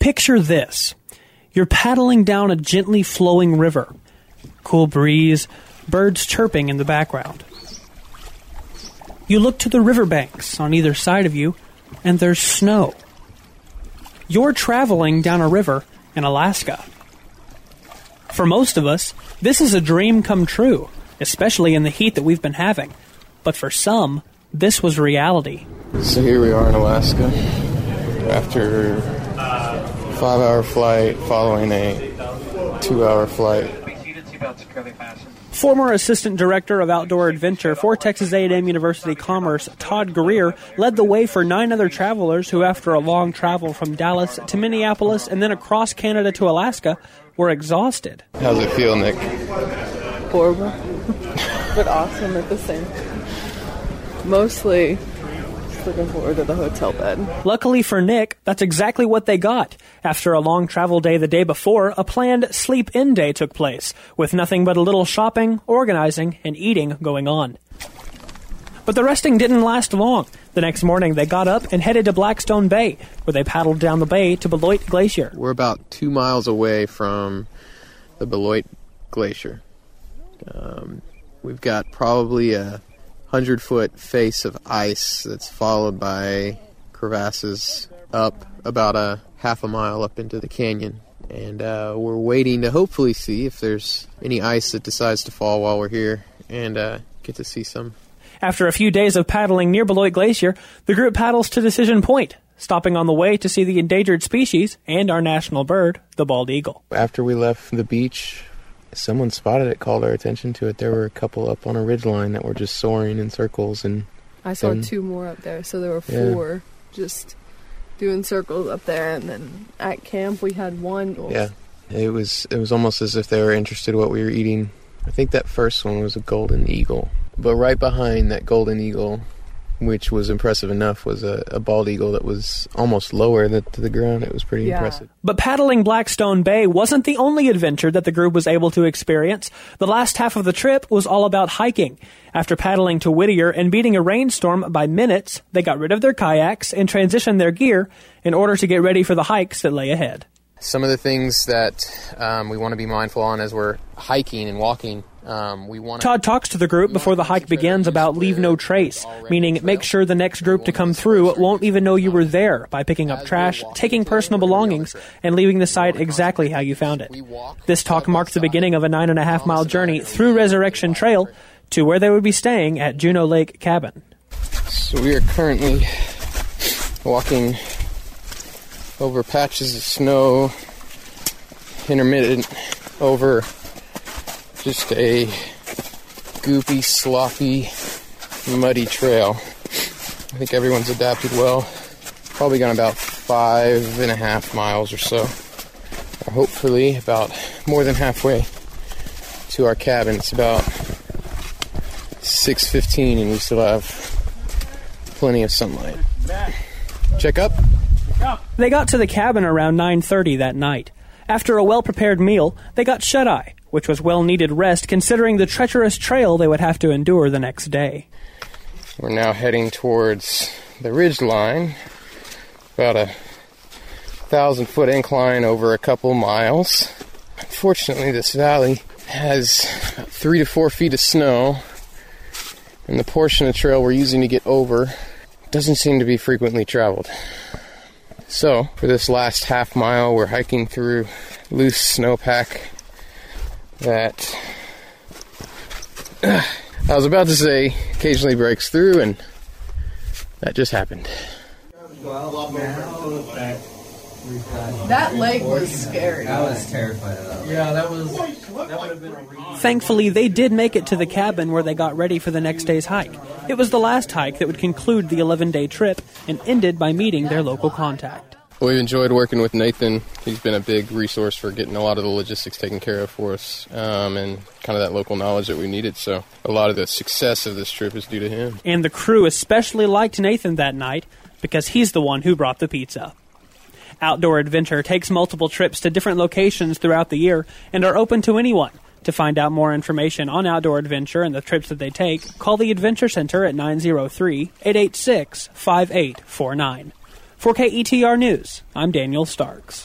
Picture this. You're paddling down a gently flowing river. Cool breeze, birds chirping in the background. You look to the riverbanks on either side of you, and there's snow. You're traveling down a river in Alaska. For most of us, this is a dream come true, especially in the heat that we've been having. But for some, this was reality. So here we are in Alaska, after a 5-hour flight following a 2-hour flight. Former Assistant Director of Outdoor Adventure for Texas A&M University Commerce, Todd Greer, led the way for 9 other travelers who, after a long travel from Dallas to Minneapolis and then across Canada to Alaska, were exhausted. How's it feel, Nick? Horrible, but awesome at the same time. Mostly just looking forward to the hotel bed. Luckily for Nick, that's exactly what they got. After a long travel day the day before, a planned sleep-in day took place, with nothing but a little shopping, organizing, and eating going on. But the resting didn't last long. The next morning, they got up and headed to Blackstone Bay, where they paddled down the bay to Beloit Glacier. We're about 2 miles away from the Beloit Glacier. We've got probably a 100-foot face of ice that's followed by crevasses up about a half a mile up into the canyon. And we're waiting to hopefully see if there's any ice that decides to fall while we're here and get to see some. After a few days of paddling near Beloit Glacier, the group paddles to Decision Point, stopping on the way to see the endangered species and our national bird, the bald eagle. After we left the beach, someone spotted it, called our attention to it. There were a couple up on a ridgeline that were just soaring in circles. And I saw 2 more up there, so there were 4 just doing circles up there. And then at camp we had 1. Yeah, it was almost as if they were interested in what we were eating. I think that first one was a golden eagle. But right behind that golden eagle, which was impressive enough, was a bald eagle that was almost lower to the ground. It was pretty impressive. But paddling Blackstone Bay wasn't the only adventure that the group was able to experience. The last half of the trip was all about hiking. After paddling to Whittier and beating a rainstorm by minutes, they got rid of their kayaks and transitioned their gear in order to get ready for the hikes that lay ahead. Some of the things that we want to be mindful on as we're hiking and walking. Todd talks to the group before the hike begins about leave no trace, meaning make sure the next group to come through won't even know you were there by picking up trash, taking personal belongings, and leaving the site exactly how you found it. This talk marked the beginning of a 9.5-mile journey through Resurrection Trail to where they would be staying at Juneau Lake Cabin. So we are currently walking over patches of snow, intermittent, over just a goopy, sloppy, muddy trail. I think everyone's adapted well. Probably gone about 5.5 miles or so. Or hopefully about more than halfway to our cabin. It's about 6:15 and we still have plenty of sunlight. Check up. They got to the cabin around 9:30 that night. After a well-prepared meal, they got shut-eye, which was well-needed rest considering the treacherous trail they would have to endure the next day. We're now heading towards the ridge line, about a 1,000-foot incline over a couple miles. Unfortunately, this valley has about 3 to 4 feet of snow, and the portion of trail we're using to get over doesn't seem to be frequently traveled. So, for this last half mile, we're hiking through loose snowpack that, I was about to say, occasionally breaks through, and that just happened. That lake was scary. I was terrified of that. Yeah, that would have been a reason. Thankfully, they did make it to the cabin where they got ready for the next day's hike. It was the last hike that would conclude the 11-day trip and ended by meeting their local contact. We've enjoyed working with Nathan. He's been a big resource for getting a lot of the logistics taken care of for us, and kind of that local knowledge that we needed. So a lot of the success of this trip is due to him. And the crew especially liked Nathan that night because he's the one who brought the pizza. Outdoor Adventure takes multiple trips to different locations throughout the year and are open to anyone. To find out more information on Outdoor Adventure and the trips that they take, call the Adventure Center at 903-886-5849. For KETR News, I'm Daniel Starks.